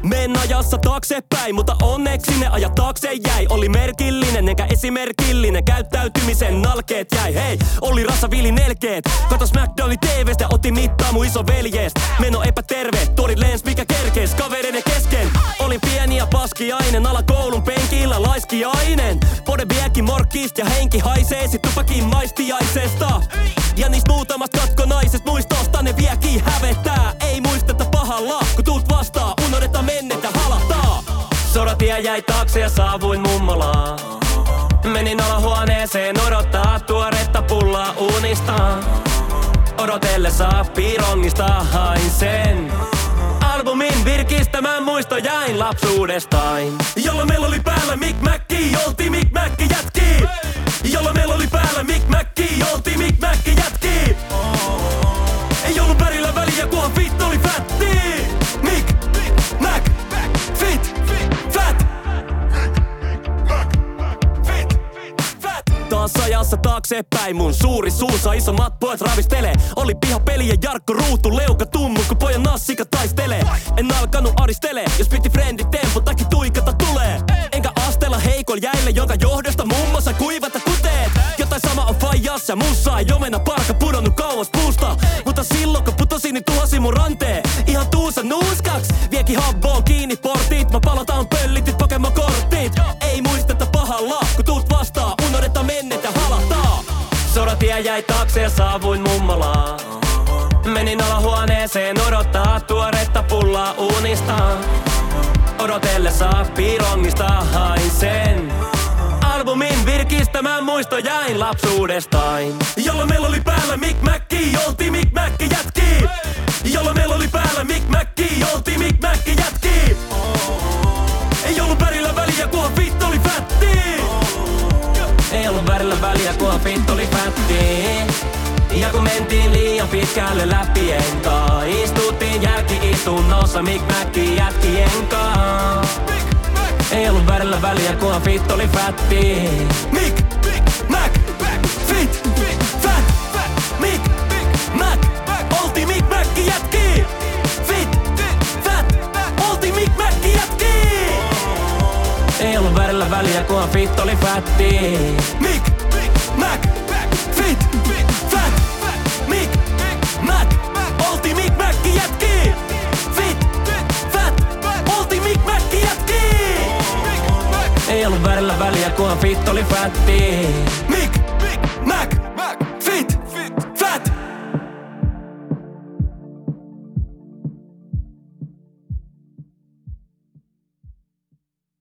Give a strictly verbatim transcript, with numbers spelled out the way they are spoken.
Meen ajassa taaksepäin, mutta onneksi ne ajat taakse jäi. Oli merkillinen enkä esimerkillinen, käyttäytymisen nalkeet jäi. Hei, oli rassaviili nelkeet. Katos McDonald's T V:stä, otti mittaa mun iso veljeest. Meno epäterve, tuori lens mikä kerkees kavereiden kesken. Olin pieni ja paskiainen, alakoulun penkillä laiskiainen. Pode vieki morkkist ja henki haisee sit tupakin maistiaisesta. Ja niistä muutamat katkonaisest muistosta ne vieki hävettää. Ei muisteta pahalla, kun tuut vastaan, unohdeta mennetä halahtaa. Soratie jäi taakse ja saavuin mummolaan. Menin alahuoneeseen odottaa tuoretta pullaa unistaan. Odotellessa piirongista hain sen albumin virkistämään muisto jäin lapsuudestain. Jolloin meillä oli päällä Mick Macki, oltiin Mick Macki jätki. Jolloin meillä oli päällä Mick Macki, oltiin Mick Macki jätki. Ei ollut värillä väliä, kunhan fit oli fätti. Mick Mac Fit Fat Taas ajassa taaksepäin, mun suuri suussa isommat pojat ravistelee. Oli pihapeli ja Jarkko ruutu, leuka tummu, kun pojan nassika taistelee. En alkanut aristele, jos piti frendit tempo, takia tuikata tulee. Enkä astella heikol jäille, jonka johdosta mummossa kuivata kuteet. Jotain sama on faijas ja mussa, ei omena parka pudonnut kauas puusta. Mutta silloin kun putosin, niin tuhosi mun ranteen. Ihan tuusa nuuskaks, vieki habboon kiinni portit. Mä palataan pöllitit Pokemon-korttit. Ei muisteta pahalla, kun tuut vastaan, unohdeta mennetä halahtaa. Soratie jäi taakse ja saavuin mummolaan. Menin alahuoneeseen odottaa tuoretta pullaa unistaan. Odotellessa piirongista hain sen albumin virkistämään muisto jäin lapsuudestain. Jolloin meillä oli päällä Mick Macki, oltiin Mick Macki jätki. Jolloin meillä oli päällä Mick Macki, oltiin Mick Macki jätki. Ei ollut värillä väliä, kunhan fit oli fätti. Ei ollut värillä väliä, kunhan fit oli fätti. Ja kun mentiin liian pitkälle läpien kaa, istuttiin jälki-istunnossa Mick Macki jätkien kaa. Ei ollut värillä väliä, kunhan fit oli fätti. Mick Mac Fit Fat Mick Mac oltiin Mick Macki jätki. Fit Fat oltiin Mick Macki jätki. Ei ollut värillä väliä, kunhan fit oli fätti. Mick Mac Fit Fat Mick Mac oltiin Mick Macki jätki. Fit Fat oltiin Mick Macki jätki. Ei ollut värillä väliä, kunhan fit oli fätti. Mick Mac